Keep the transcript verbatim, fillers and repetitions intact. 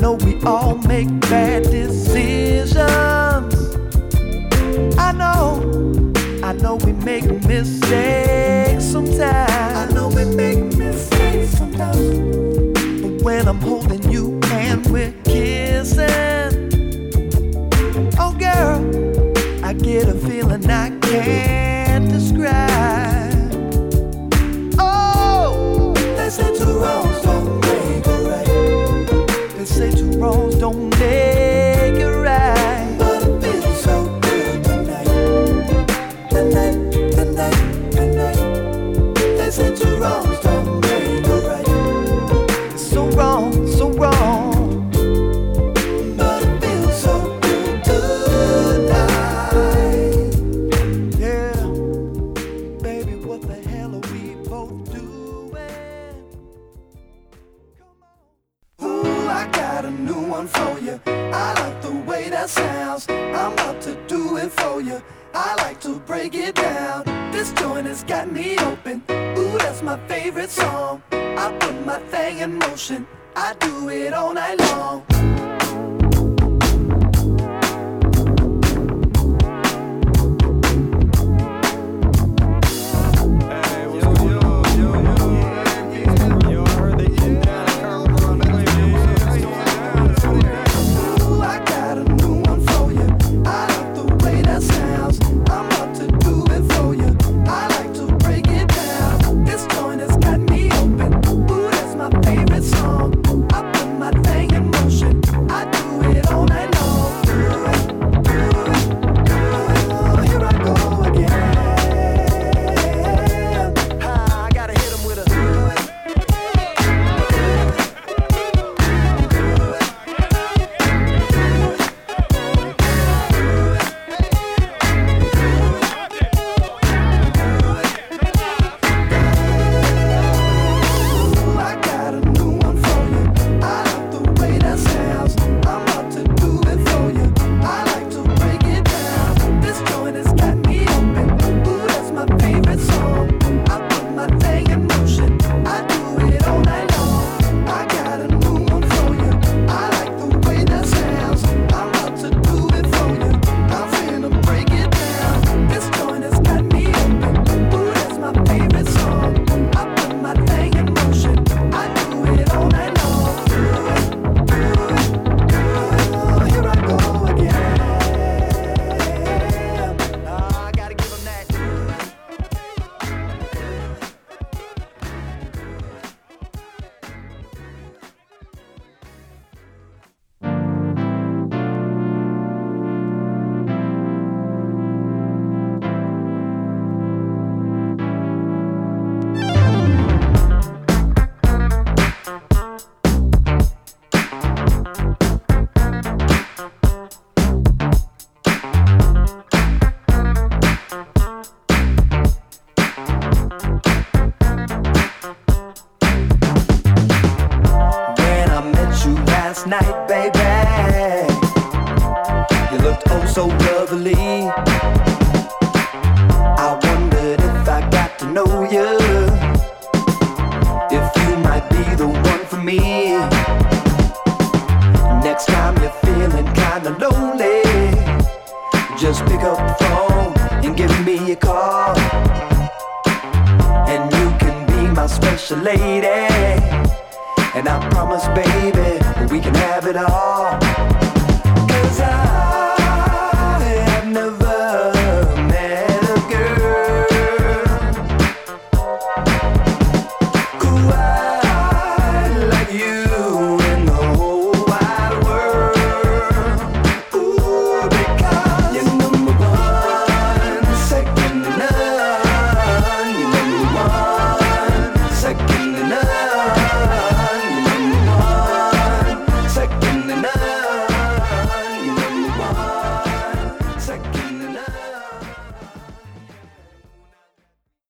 know we all make bad decisions. I know, I know we make mistakes sometimes. I know we make mistakes sometimes. But when I'm holding you and we're kissing, oh girl, I get a feeling I can't describe. Oh, they say two wrongs don't make a right. They say two wrongs don't make it right. But it feels so good tonight, tonight, tonight, tonight. They say two wrongs don't make a right. So wrong, so wrong. For you, I like the way that sounds. I'm about to do it for you. I like to break it down. This joint has got me open. Ooh, that's my favorite song. I put my thing in motion. I do it all night long. Night, baby, you looked oh so lovely. I wondered if I got to know you, if you might be the one for me. Next time you're feeling kinda lonely, just pick up the phone and give me a call, and you can be my special lady. And I promise, baby, we can have it all.